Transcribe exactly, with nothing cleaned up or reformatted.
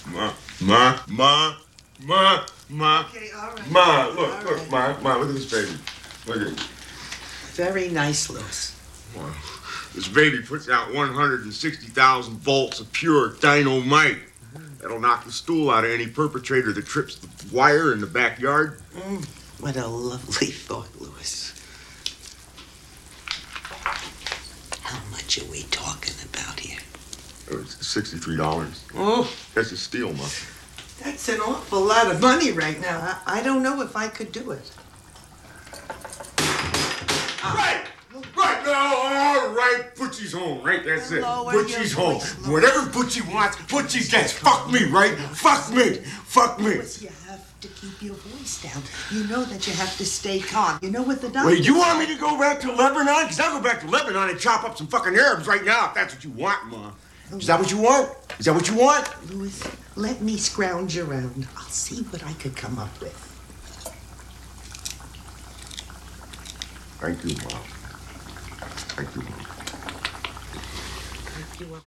Ma, ma, ma, ma, ma. Okay, all right. Ma, look, All look, right. ma, ma, look at this baby. Look at it. Very nice, Louis. Wow. This baby puts out one hundred sixty thousand volts of pure dynamite. That'll knock the stool out of any perpetrator that trips the wire in the backyard. Mm, what a lovely thought, Louis. How much are we talking about here? Oh, it's sixty-three dollars. Oh, That's a steal, Ma. that's an awful lot of money right now. I, I don't know if I could do it. Right! Right! No, all right. Butchie's home, right? That's it. Lower Butchie's your home. voice, Louis. Whatever Butchie wants, Butchie gets. Fuck me, right? Fuck me. Fuck me. Louis, you have to keep your voice down. You know that you have to stay calm. You know what the doctor Wait, you want me to go back to Lebanon? Because I'll go back to Lebanon and chop up some fucking Arabs right now if that's what you want, Ma. Is that what you want? Is that what you want? Louis, let me scrounge around. I'll see what I could come up with. Thank you, Ma. Thank you, Ma. Thank you.